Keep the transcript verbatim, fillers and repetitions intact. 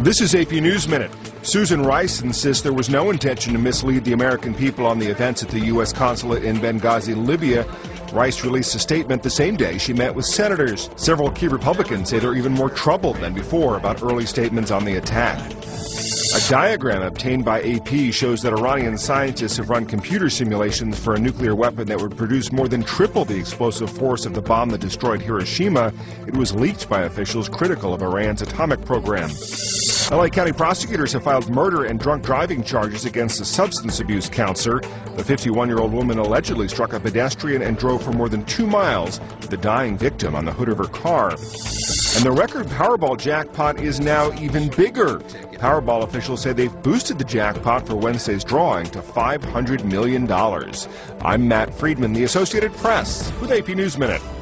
This is A P News Minute. Susan Rice insists there was no intention to mislead the American people on the events at the U S consulate in Benghazi, Libya. Rice released a statement the same day she met with senators. Several key Republicans say they're even more troubled than before about early statements on the attack. A diagram obtained by A P shows that Iranian scientists have run computer simulations for a nuclear weapon that would produce more than triple the explosive force of the bomb that destroyed Hiroshima. It was leaked by officials critical of Iran's atomic program. L A County prosecutors have filed murder and drunk driving charges against a substance abuse counselor. The fifty-one-year-old woman allegedly struck a pedestrian and drove for more than two miles with the dying victim on the hood of her car. And the record Powerball jackpot is now even bigger. Powerball officials say they've boosted the jackpot for Wednesday's drawing to five hundred million dollars. I'm Matt Friedman, the Associated Press, with A P News Minute.